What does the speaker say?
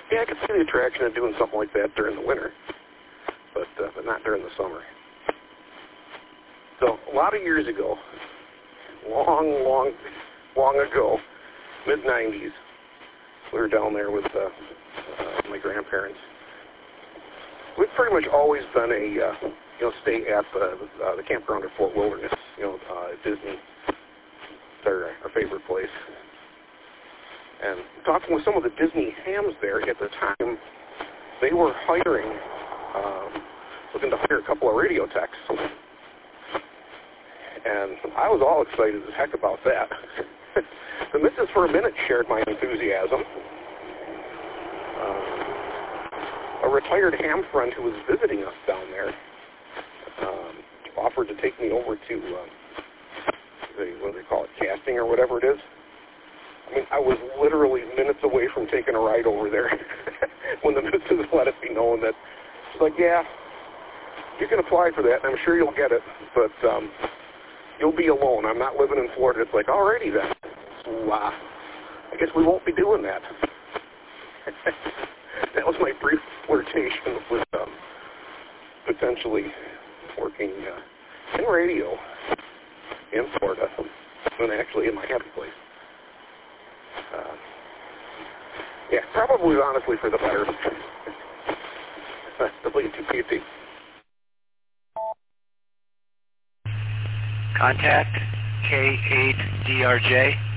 Yeah, I could see the attraction of doing something like that during the winter, but not during the summer. So a lot of years ago, long ago, mid-'90s, we were down there with my grandparents. We've pretty much always been stay at the campground at Fort Wilderness, Disney. It's our favorite place. And talking with some of the Disney hams there at the time, they were looking to hire a couple of radio techs. And I was all excited as heck about that. The missus for a minute shared my enthusiasm. A retired ham friend who was visiting us down there offered to take me over to, what do they call it, casting or whatever it is. I mean, I was literally minutes away from taking a ride over there when the missus let it be known that, she's like, yeah, you can apply for that, and I'm sure you'll get it, but you'll be alone. I'm not living in Florida. It's like, alrighty then. So, I guess we won't be doing that. That was my brief flirtation with potentially working in radio in Florida, and actually in my happy place. Yeah, probably honestly for the better. W2PT. Contact K8DRJ.